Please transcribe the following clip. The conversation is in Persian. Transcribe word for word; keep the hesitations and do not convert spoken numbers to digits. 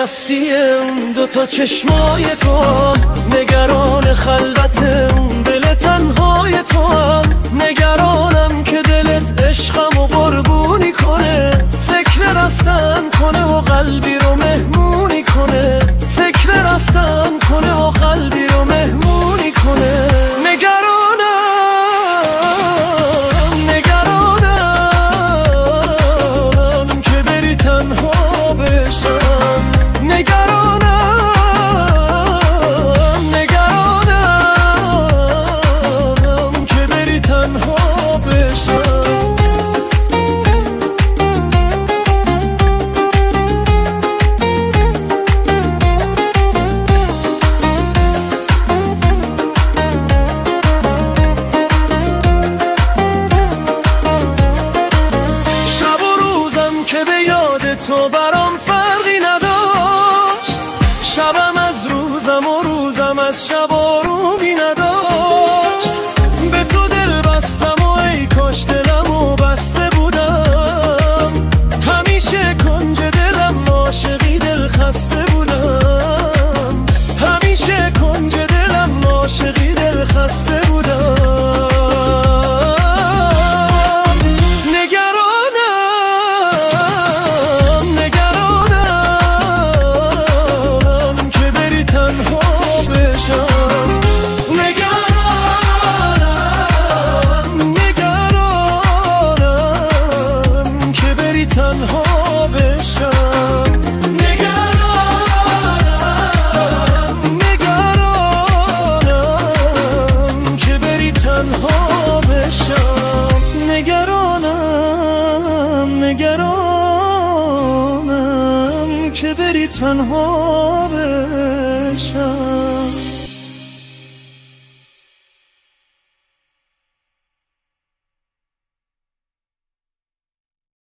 مستی اون دوتا چشمای تو، نگران خلوت اون دل تنهای تو، نگرانم که دلت عشقم و قربونی کنه، فکر رفتن کنه و قلبی رو مهمونی کنه، فکر رفتن کنه و قلبی رو مهمونی کنه. نگرانم نگرانم که بری تنها بشم، نگرانم نگرانم که بری تنها بشم. که به یاد تو برام فرقی نداشت، شبم از روزم و روزم از شب آرومی نداشت، به تو دل بستم و ای کاش دلمو بسته بودم، همیشه کنج دلم عاشقی دل خسته بودم، همیشه کنج دلم عاشقی دل خسته بودم. تنها بشم، نگرانم نگرانم که بری تنها بشم، نگرانم نگرانم که بری تنها بشم.